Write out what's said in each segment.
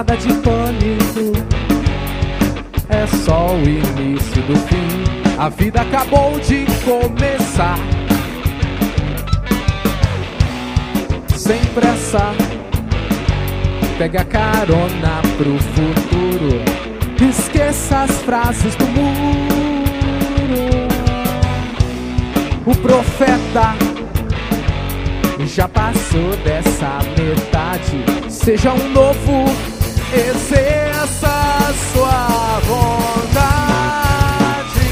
nada de pânico, é só o início do fim. A vida acabou de começar. Sem pressa, pegue a carona pro futuro. Esqueça as frases do muro. O profeta já passou dessa metade. Seja um novo, exerça a sua vontade,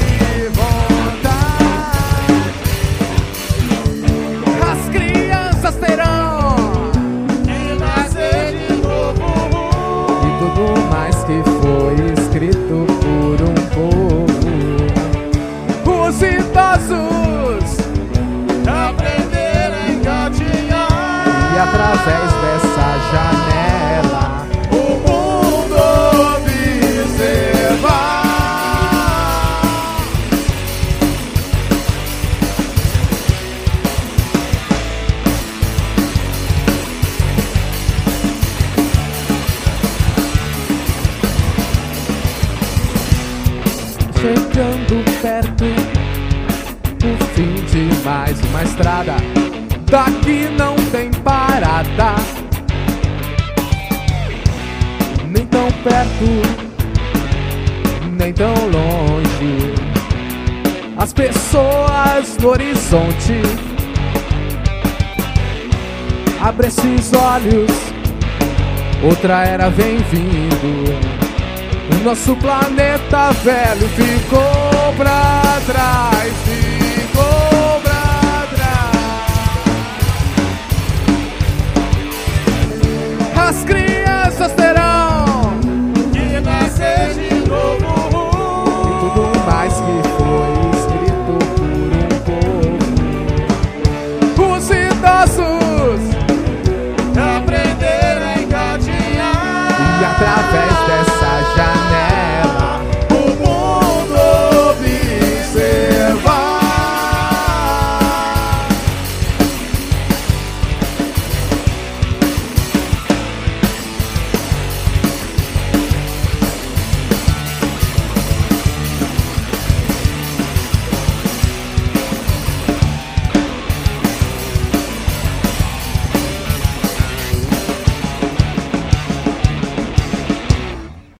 As crianças terão renascer de novo. E tudo mais que foi escrito por um povo. Os idosos aprenderam a engatinhar. E através dessa janela o mundo observar. Chegando perto, o fim de mais uma estrada. Daqui não tem parada, nem tão perto, nem tão longe. As pessoas no horizonte, abre esses olhos, outra era vem vindo. O nosso planeta velho ficou pra trás.